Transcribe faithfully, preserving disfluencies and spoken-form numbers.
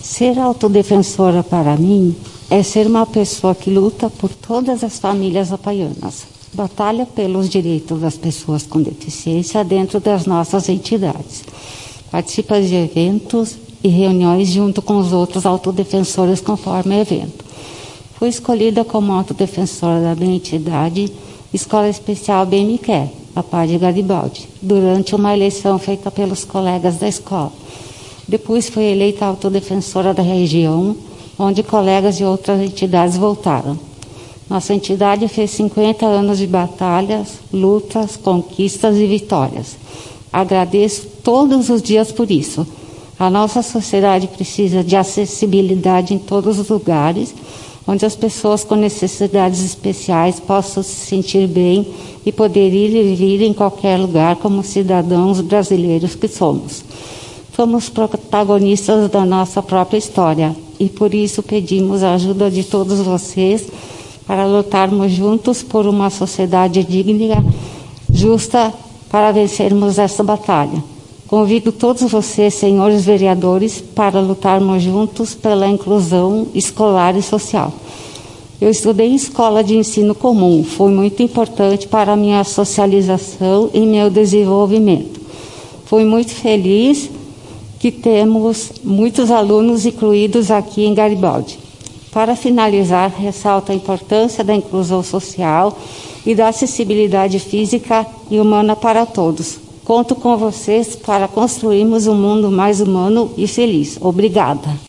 Ser autodefensora para mim é ser uma pessoa que luta por todas as famílias apaianas, batalha pelos direitos das pessoas com deficiência dentro das nossas entidades, participa de eventos e reuniões junto com os outros autodefensores conforme o evento. Fui escolhida como autodefensora da minha entidade, Escola Especial Bem Me Quer, a Paz de Garibaldi, durante uma eleição feita pelos colegas da escola. Depois fui eleita autodefensora da região, onde colegas de outras entidades voltaram. Nossa entidade fez cinquenta anos de batalhas, lutas, conquistas e vitórias. Agradeço todos os dias por isso. A nossa sociedade precisa de acessibilidade em todos os lugares, onde as pessoas com necessidades especiais possam se sentir bem e poder ir e vir em qualquer lugar como cidadãos brasileiros que somos. Somos protagonistas da nossa própria história e por isso pedimos a ajuda de todos vocês para lutarmos juntos por uma sociedade digna, justa, para vencermos essa batalha. Convido todos vocês, senhores vereadores, para lutarmos juntos pela inclusão escolar e social. Eu estudei em escola de ensino comum, foi muito importante para a minha socialização e meu desenvolvimento. Fui muito feliz que temos muitos alunos incluídos aqui em Garibaldi. Para finalizar, ressalto a importância da inclusão social e da acessibilidade física e humana para todos. Conto com vocês para construirmos um mundo mais humano e feliz. Obrigada.